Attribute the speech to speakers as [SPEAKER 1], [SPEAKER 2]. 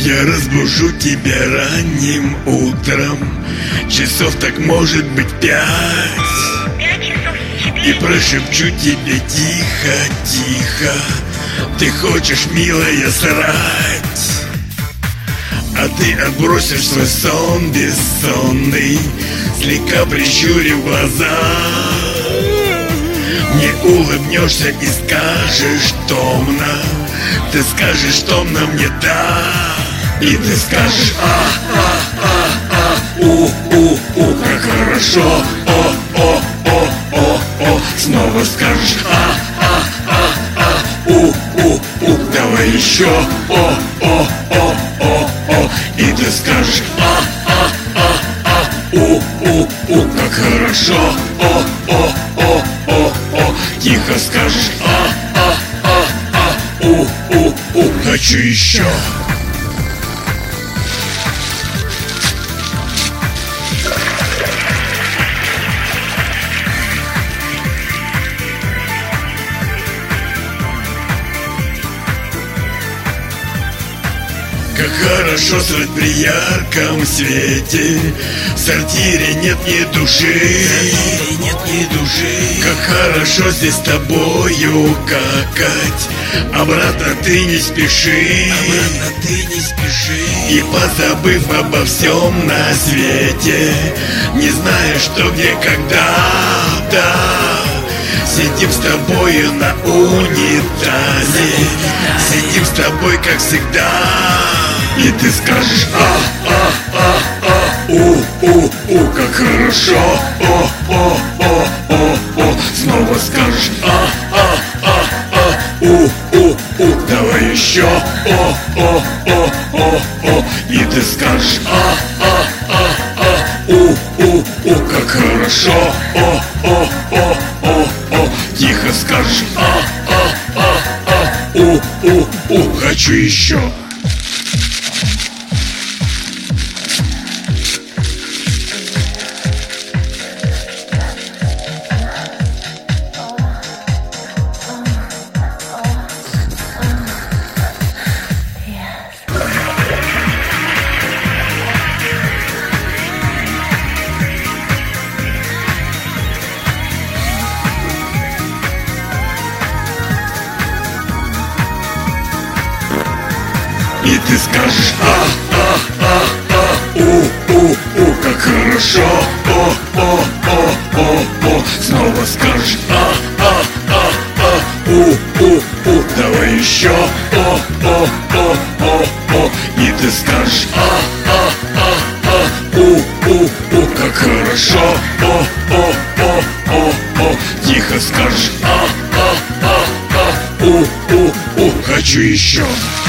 [SPEAKER 1] Я разбужу тебя ранним утром, часов так может быть 5. И прошепчу тебе тихо-тихо: ты хочешь, милая, срать. А ты отбросишь свой сон бессонный, слегка прищурив глаза. Мне улыбнешься и скажешь томно, ты скажешь томно мне да. И ты скажешь как хорошо, снова скажешь давай еще, и ты скажешь как хорошо, тихо скажешь хочу еще. Как хорошо спать при ярком свете, в сортире нет ни души. Как хорошо здесь с тобою какать, обратно ты не спеши. И позабыв обо всем на свете, не зная, что где когда, да, сидим с тобою на унитазе, сидим с тобой как всегда. И ты скажешь как хорошо, снова скажешь давай еще, и ты скажешь как хорошо, тихо скажешь хочу еще. И ты скажешь как хорошо, снова скажешь давай еще, и ты скажешь как хорошо, тихо скажешь хочу еще.